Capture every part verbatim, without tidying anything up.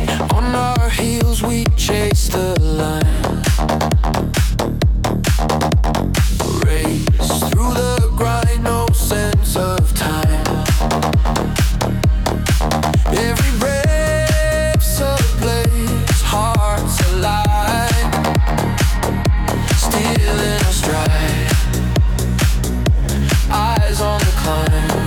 On our heels we chase the line. Race through the grind, no sense of time. Every breath's a place, hearts alive. Still in our stride, eyes on the climb.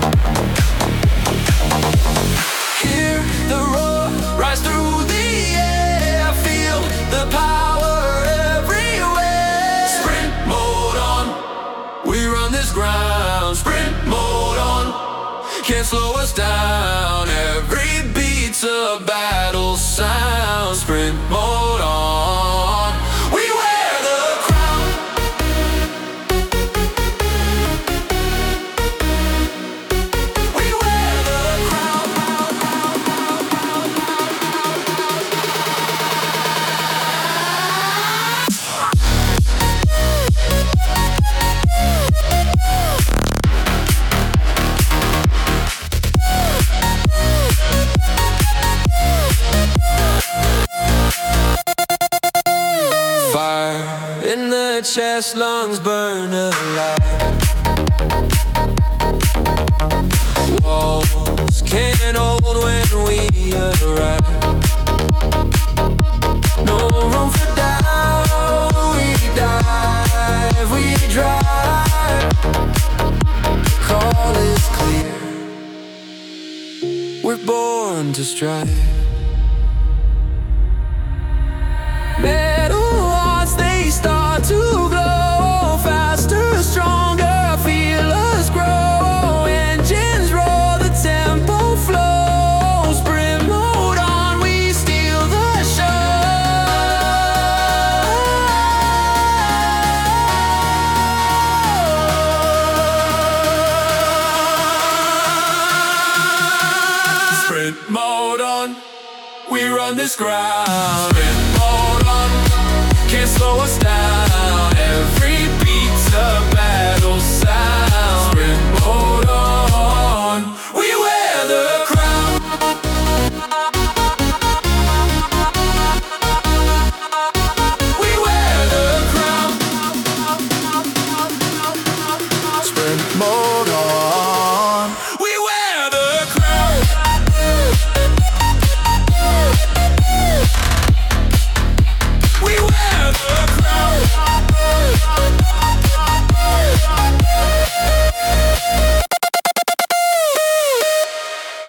Hear the roar rise through the air. Feel the power everywhere. Sprint mode on, we run this ground. Sprint mode on, can't slow us down. Every beat's a battle sound. Sprint mode on, we wear the crown. We wear the crown. Fire in the chest, lungs burn alive. Walls can't hold when we arrive. No room for doubt, we dive, we drive. The call is clear, we're born to strive. Metal hearts, they start to glow. Faster, stronger, feel us grow. Engines roar, the tempo flows. Sprint mode on, we steal the show. Sprint mode on, we run this ground. Sprint mode on, can't slow us down.